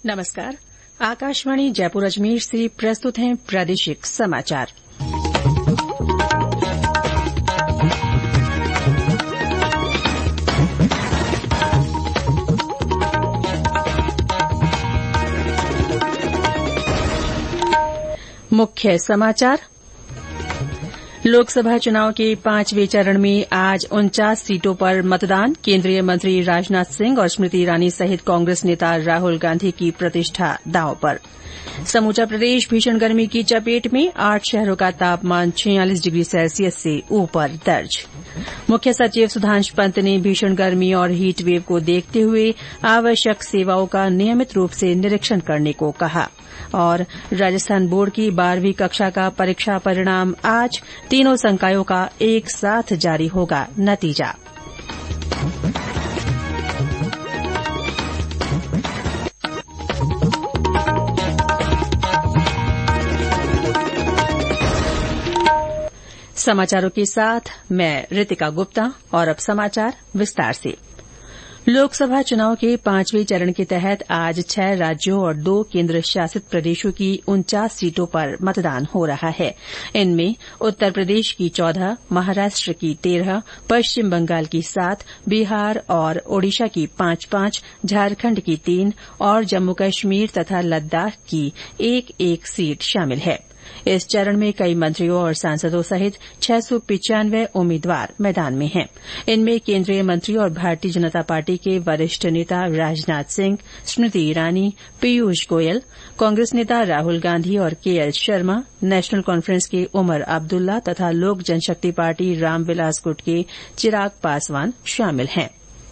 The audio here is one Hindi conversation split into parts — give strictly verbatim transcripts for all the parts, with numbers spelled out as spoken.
नमस्कार। आकाशवाणी जयपुर अजमेर से प्रस्तुत हैं प्रादेशिक समाचार। मुख्य समाचार। लोकसभा चुनाव के पांचवें चरण में आज उनचास सीटों पर मतदान। केंद्रीय मंत्री राजनाथ सिंह और स्मृति ईरानी सहित कांग्रेस नेता राहुल गांधी की प्रतिष्ठा दांव पर। समूचा प्रदेश भीषण गर्मी की चपेट में। आठ शहरों का तापमान छियालीस डिग्री सेल्सियस से ऊपर दर्ज। मुख्य सचिव सुधांशु पंत ने भीषण गर्मी और हीट वेव को देखते हुए आवश्यक सेवाओं का नियमित रूप से निरीक्षण करने को कहा। और राजस्थान बोर्ड की बारहवीं कक्षा का परीक्षा परिणाम आज। तीनों संकायों का एक साथ जारी होगा नतीजा। समाचारों के साथ मैं रितिका गुप्ता। और अब समाचार विस्तार से। लोकसभा चुनाव के पांचवें चरण के तहत आज छह राज्यों और दो केंद्र शासित प्रदेशों की उनचास सीटों पर मतदान हो रहा है। इनमें उत्तर प्रदेश की चौदह, महाराष्ट्र की तेरह, पश्चिम बंगाल की सात, बिहार और ओडिशा की पांच पांच, झारखंड की तीन और जम्मू कश्मीर तथा लद्दाख की एक एक सीट शामिल है। इस चरण में कई मंत्रियों और सांसदों सहित छह सौ पिचानवे उम्मीदवार मैदान में हैं। इनमें केंद्रीय मंत्री और भारतीय जनता पार्टी के वरिष्ठ नेता राजनाथ सिंह, स्मृति ईरानी, पीयूष गोयल, कांग्रेस नेता राहुल गांधी और के एल शर्मा, नेशनल कॉन्फ्रेंस के उमर अब्दुल्ला तथा लोक जनशक्ति पार्टी रामविलास गुट के चिराग पासवान शामिल हैं।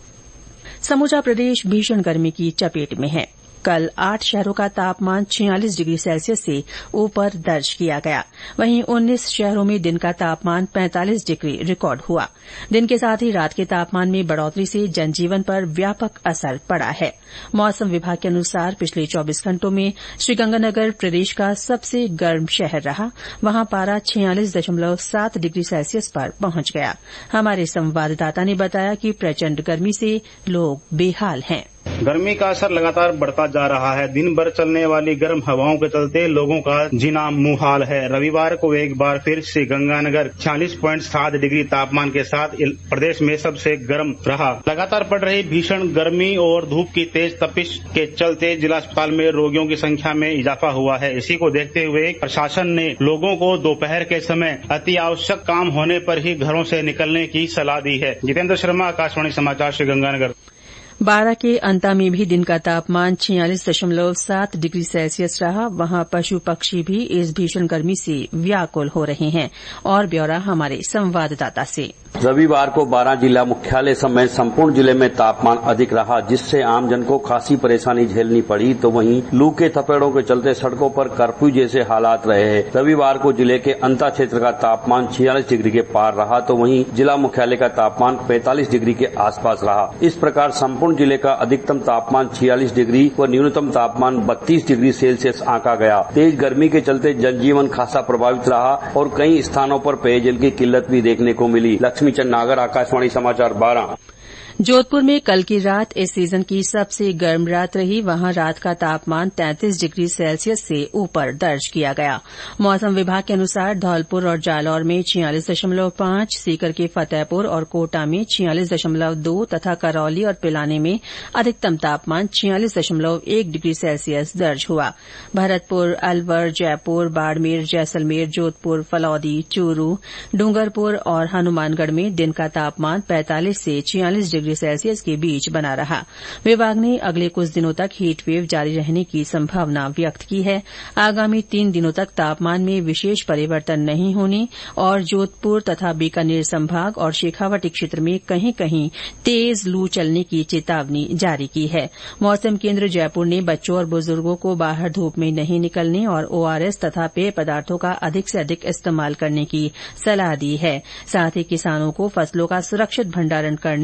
समूचा प्रदेश भीषण गर्मी की चपेट में है। कल आठ शहरों का तापमान छियालीस डिग्री सेल्सियस से ऊपर दर्ज किया गया। वहीं उन्नीस शहरों में दिन का तापमान पैंतालीस डिग्री रिकॉर्ड हुआ। दिन के साथ ही रात के तापमान में बढ़ोतरी से जनजीवन पर व्यापक असर पड़ा है। मौसम विभाग के अनुसार पिछले चौबीस घंटों में श्रीगंगानगर प्रदेश का सबसे गर्म शहर रहा। वहां पारा छियालीस दशमलव सात डिग्री सेल्सियस पर पहुंच गया। हमारे संवाददाता ने बताया कि प्रचंड गर्मी से लोग बेहाल हैं। गर्मी का असर लगातार बढ़ता जा रहा है। दिन भर चलने वाली गर्म हवाओं के चलते लोगों का जीना मुहाल है। रविवार को एक बार फिर श्रीगंगानगर छियालीस पॉइंट सात डिग्री तापमान के साथ प्रदेश में सबसे गर्म रहा। लगातार पड़ रही भीषण गर्मी और धूप की तेज तपिश के चलते जिला अस्पताल में रोगियों की संख्या में इजाफा हुआ है। इसी को देखते हुए प्रशासन ने लोगों को दोपहर के समय अति आवश्यक काम होने पर ही घरों से निकलने की सलाह दी है। जितेंद्र शर्मा, आकाशवाणी समाचार, श्रीगंगानगर। बारां के अंता में भी दिन का तापमान छियालीस दशमलव सात डिग्री सेल्सियस रहा। वहां पशु पक्षी भी इस भीषण गर्मी से व्याकुल हो रहे हैं। और ब्यौरा हमारे संवाददाता से। रविवार को बारां जिला मुख्यालय समेत संपूर्ण जिले में तापमान अधिक रहा, जिससे आमजन को खासी परेशानी झेलनी पड़ी। तो वहीं लू के थपेड़ों के चलते सड़कों पर कर्फ्यू जैसे हालात रहे हैं। रविवार को जिले के अंता क्षेत्र का तापमान छियालीस डिग्री के पार रहा, तो वहीं जिला मुख्यालय का तापमान पैंतालीस डिग्री के आसपास रहा। इस प्रकार संपूर्ण जिले का अधिकतम तापमान छियालीस डिग्री व न्यूनतम तापमान बत्तीस डिग्री सेल्सियस आंका गया। तेज गर्मी के चलते जनजीवन खासा प्रभावित रहा और कई स्थानों पर पेयजल की किल्लत भी देखने को मिली। लक्ष्मीचंद नागर, आकाशवाणी समाचार, बारां। जोधपुर में कल की रात इस सीजन की सबसे गर्म रात रही। वहां रात का तापमान तैंतीस डिग्री सेल्सियस से ऊपर दर्ज किया गया। मौसम विभाग के अनुसार धौलपुर और जालौर में छियालीस दशमलव पांच, सीकर के फतेहपुर और कोटा में छियालीस दशमलव दो तथा करौली और पिलानी में अधिकतम तापमान छियालीस दशमलव एक डिग्री सेल्सियस दर्ज हुआ। भरतपुर, अलवर, जयपुर, बाड़मेर, जैसलमेर, जोधपुर, फलौदी, चूरू, डूंगरपुर और हनुमानगढ़ में दिन का तापमान पैंतालीस से छियालीस डिग्री सेल्सियस के बीच बना रहा। विभाग ने अगले कुछ दिनों तक हीट वेव जारी रहने की संभावना व्यक्त की है। आगामी तीन दिनों तक तापमान में विशेष परिवर्तन नहीं होने और जोधपुर तथा बीकानेर संभाग और शेखावाटी क्षेत्र में कहीं कहीं तेज लू चलने की चेतावनी जारी की है। मौसम केंद्र जयपुर ने बच्चों और बुजुर्गों को बाहर धूप में नहीं निकलने और ओआरएस तथा पेय पदार्थों का अधिक से अधिक इस्तेमाल करने की सलाह दी है। साथ ही किसानों को फसलों का सुरक्षित भंडारण करने और पाल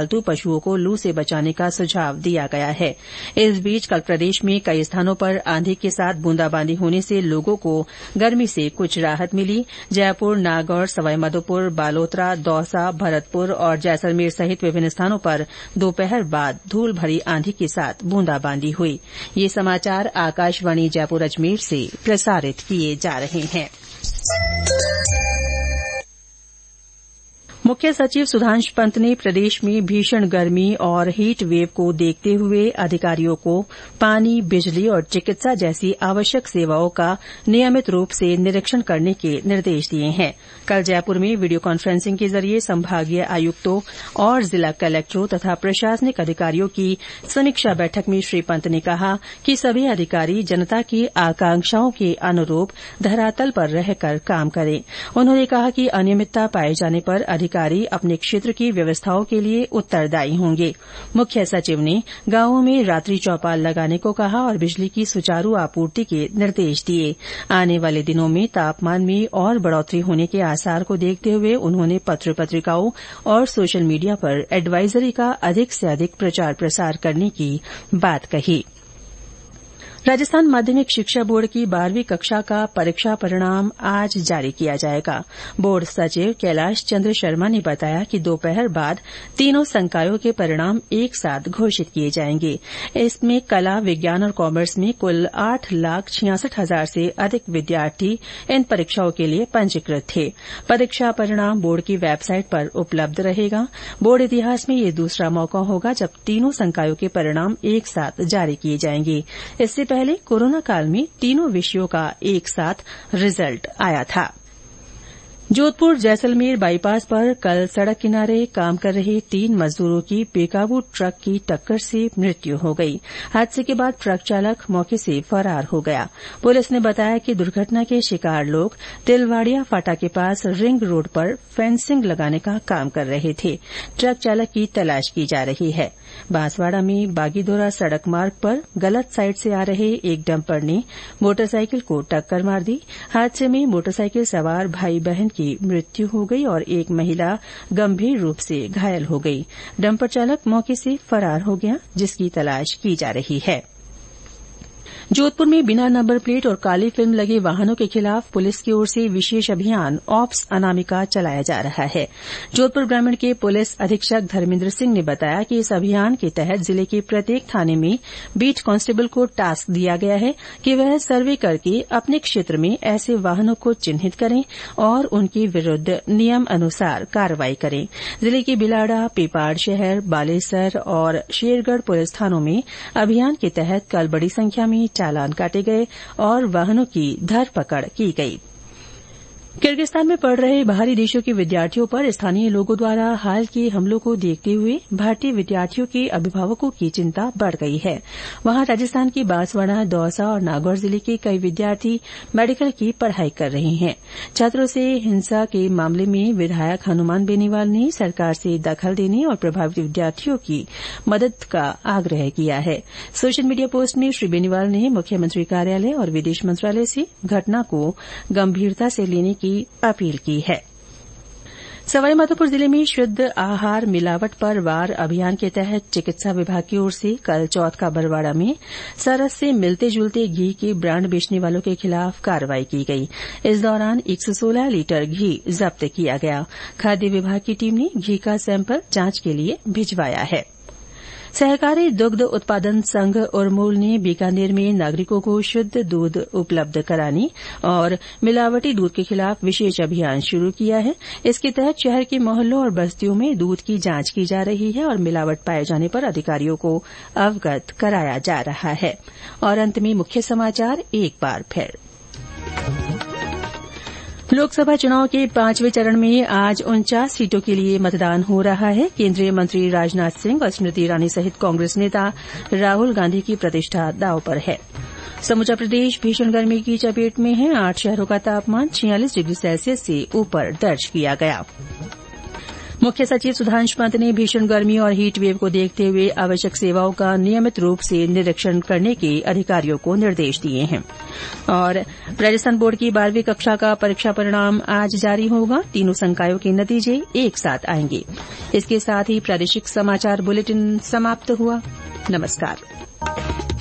पालतू पशुओं को लू से बचाने का सुझाव दिया गया है। इस बीच कल प्रदेश में कई स्थानों पर आंधी के साथ बूंदाबांदी होने से लोगों को गर्मी से कुछ राहत मिली। जयपुर, नागौर, सवाईमाधोपुर, बालोतरा, दौसा, भरतपुर और जैसलमेर सहित विभिन्न स्थानों पर दोपहर बाद धूल भरी आंधी के साथ बूंदाबांदी हुई। ये समाचार आकाशवाणी जयपुर अजमेर से प्रसारित किए जा रहे हैं। मुख्य सचिव सुधांशु पंत ने प्रदेश में भीषण गर्मी और हीट वेव को देखते हुए अधिकारियों को पानी, बिजली और चिकित्सा जैसी आवश्यक सेवाओं का नियमित रूप से निरीक्षण करने के निर्देश दिए हैं। कल जयपुर में वीडियो कॉन्फ्रेंसिंग के जरिए संभागीय आयुक्तों और जिला कलेक्टरों तथा प्रशासनिक अधिकारियों की समीक्षा बैठक में श्री पंत ने कहा कि सभी अधिकारी जनता की आकांक्षाओं के अनुरूप धरातल पर रहकर काम करें। उन्होंने कहा कि अनियमितता पाए जाने पर अधिकारी अपने क्षेत्र की व्यवस्थाओं के लिए उत्तरदायी होंगे। मुख्य सचिव ने गांवों में रात्रि चौपाल लगाने को कहा और बिजली की सुचारू आपूर्ति के निर्देश दिए। आने वाले दिनों में तापमान में और बढ़ोतरी होने के आसार को देखते हुए उन्होंने पत्र पत्रिकाओं और सोशल मीडिया पर एडवाइजरी का अधिक से अधिक प्रचार प्रसार करने की बात कही। राजस्थान माध्यमिक शिक्षा बोर्ड की बारहवीं कक्षा का परीक्षा परिणाम आज जारी किया जाएगा। बोर्ड सचिव कैलाश चंद्र शर्मा ने बताया कि दोपहर बाद तीनों संकायों के परिणाम एक साथ घोषित किए जाएंगे। इसमें कला, विज्ञान और कॉमर्स में कुल आठ लाख छियासठ हजार से अधिक विद्यार्थी इन परीक्षाओं के लिए पंजीकृत थे। परीक्षा परिणाम बोर्ड की वेबसाइट पर उपलब्ध रहेगा। बोर्ड इतिहास में यह दूसरा मौका होगा जब तीनों संकायों के परिणाम एक साथ जारी किए जाएंगे। इससे पहले कोरोना काल में तीनों विषयों का एक साथ रिजल्ट आया था। जोधपुर जैसलमेर बाईपास पर कल सड़क किनारे काम कर रहे तीन मजदूरों की बेकाबू ट्रक की टक्कर से मृत्यु हो गई। हादसे के बाद ट्रक चालक मौके से फरार हो गया। पुलिस ने बताया कि दुर्घटना के शिकार लोग तिलवाड़िया फाटा के पास रिंग रोड पर फेंसिंग लगाने का काम कर रहे थे। ट्रक चालक की तलाश की जा रही है। बांसवाड़ा में बागीदोरा सड़क मार्ग पर गलत साइड से आ रहे एक डंपर ने मोटरसाइकिल को टक्कर मार दी। हादसे में मोटरसाइकिल सवार भाई बहन की मृत्यु हो गई और एक महिला गंभीर रूप से घायल हो गई। डंपर चालक मौके से फरार हो गया, जिसकी तलाश की जा रही है। जोधपुर में बिना नंबर प्लेट और काली फिल्म लगे वाहनों के खिलाफ पुलिस की ओर से विशेष अभियान ऑप्स अनामिका चलाया जा रहा है। जोधपुर ग्रामीण के पुलिस अधीक्षक धर्मेंद्र सिंह ने बताया कि इस अभियान के तहत जिले के प्रत्येक थाने में बीट कांस्टेबल को टास्क दिया गया है कि वह सर्वे करके अपने क्षेत्र में ऐसे वाहनों को चिन्हित करें और उनके विरूद्ध नियम अनुसार कार्रवाई करें। जिले के बिलाड़ा, पेपाड़ शहर, बालेसर और शेरगढ़ पुलिस थानों में अभियान के तहत कल बड़ी संख्या में चालान काटे गए और वाहनों की धरपकड़ की गई। किर्गिस्तान में पढ़ रहे बाहरी देशों के विद्यार्थियों पर स्थानीय लोगों द्वारा हाल के हमलों को देखते हुए भारतीय विद्यार्थियों के अभिभावकों की चिंता बढ़ गई है। वहां राजस्थान के बांसवाड़ा, दौसा और नागौर जिले के कई विद्यार्थी मेडिकल की पढ़ाई कर रहे हैं। छात्रों से हिंसा के मामले में विधायक हनुमान बेनीवाल ने सरकार से दखल देने और प्रभावित विद्यार्थियों की मदद का आग्रह किया है। सोशल मीडिया पोस्ट में श्री बेनीवाल ने मुख्यमंत्री कार्यालय और विदेश मंत्रालय से घटना को गंभीरता से लेने की अपील की है। सवाईमाधोपुर जिले में शुद्ध आहार मिलावट पर वार अभियान के तहत चिकित्सा विभाग की ओर से कल चौथ का बरवाड़ा में सरस से मिलते जुलते घी के ब्रांड बेचने वालों के खिलाफ कार्रवाई की गई। इस दौरान एक सौ सोलह लीटर घी जब्त किया गया। खाद्य विभाग की टीम ने घी का सैंपल जांच के लिए भिजवाया है। सहकारी दुग्ध उत्पादन संघ उरमूल ने बीकानेर में नागरिकों को शुद्ध दूध उपलब्ध कराने और मिलावटी दूध के खिलाफ विशेष अभियान शुरू किया है। इसके तहत शहर के मोहल्लों और बस्तियों में दूध की जांच की जा रही है और मिलावट पाए जाने पर अधिकारियों को अवगत कराया जा रहा है। और अंत में मुख्य समाचार एक बार फिर। लोकसभा चुनाव के पांचवें चरण में आज उनचास सीटों के लिए मतदान हो रहा है। केंद्रीय मंत्री राजनाथ सिंह और स्मृति ईरानी सहित कांग्रेस नेता राहुल गांधी की प्रतिष्ठा दांव पर है। समूचा प्रदेश भीषण गर्मी की चपेट में है। आठ शहरों का तापमान छियालीस डिग्री सेल्सियस से ऊपर दर्ज किया गया। मुख्य सचिव सुधांशु पंत ने भीषण गर्मी और हीट वेव को देखते हुए आवश्यक सेवाओं का नियमित रूप से निरीक्षण करने के अधिकारियों को निर्देश दिए हैं। और राजस्थान बोर्ड की बारहवीं कक्षा का परीक्षा परिणाम आज जारी होगा। तीनों संकायों के नतीजे एक साथ आएंगे। इसके साथ ही प्रादेशिक समाचार बुलेटिन समाप्त हुआ। नमस्कार।